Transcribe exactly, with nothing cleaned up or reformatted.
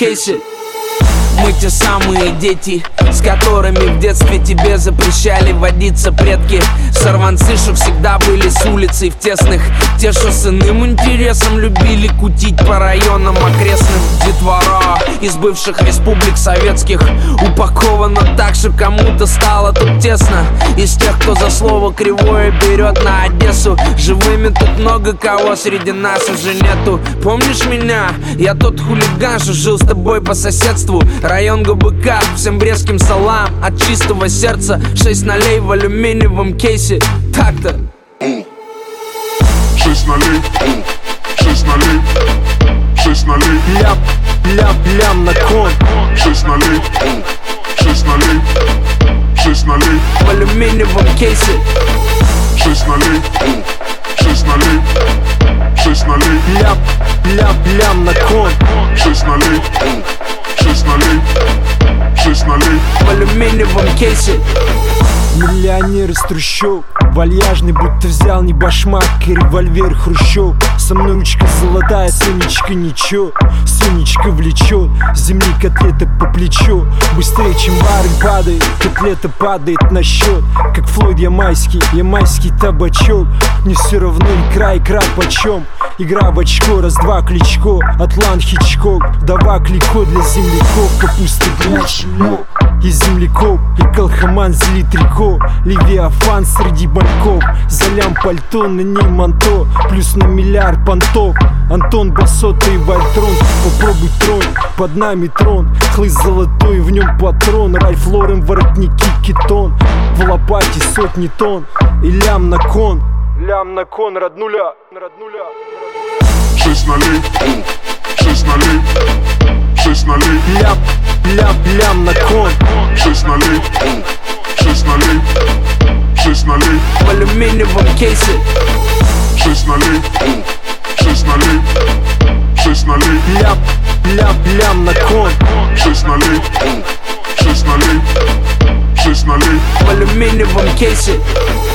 кейсе. Мы те самые дети, с которыми в детстве тебе запрещали водиться предки. Сорванцы, что всегда были с улицы в тесных. Те, что с иным интересом любили кутить по районам окрестным. Детвора из бывших республик советских упакована так, что кому-то стало тут тесно. Из тех, кто за слово кривое берет на Одессу. Живыми тут много кого, среди нас уже нету. Помнишь меня? Я тот хулиган, что жил с тобой по соседству. Район ГБК, всем брестским салам от чистого сердца. Шесть нолей в алюминиевом кейсе. Так-то. Шесть нолей, шесть нолей, шесть нолей. Ляп, ляп, лям на кон. Шесть нолей, шесть нолей, шесть нолей. В алюминиевом кейсе. Шесть нолей, шесть нолей, шесть нолей. Ляп, ляп, лям на кон. Шесть нолей, шесть нолей, шесть нолей. В алюминиевом кейсе. Миллионер из трущоб, вальяжный, будто взял не башмак и револьвер Хрущев. Со мной ручка золотая, Сонечка ничего, Сонечка влечет, земли котлета по плечу. Быстрее, чем барин падает, котлета падает на счет. Как Флойд ямайский, ямайский табачок. Мне все равно икра, икра почем. Игра в очко, раз-два Кличко, Атлант Хичкок. Давай клико для земляков, капуста гуляш и земляков, и колхаман зли трико. Левиафан среди баньков, за лям пальто, на ней манто, плюс на миллиард понтов. Антон Басота и Вольтрон, попробуй тронь, под нами трон. Хлыст золотой, в нем патрон. Ральф Лорен, воротники, кетон. В лопате сотни тонн, и лям на кон. Лям на кон, роднуля, роднуля. Шесть нолей, шесть нолей, шесть нолей. Ляп, ляп, лям на кон. Шесть нолей, шесть нолей, шесть нолей. В алюминиевом кейсе. Шесть нолей, шесть нолей, шесть нолей. Ляп, ляп, лям на кон. Шесть нолей, шесть нолей, шесть нолей. В алюминиевом кейсе.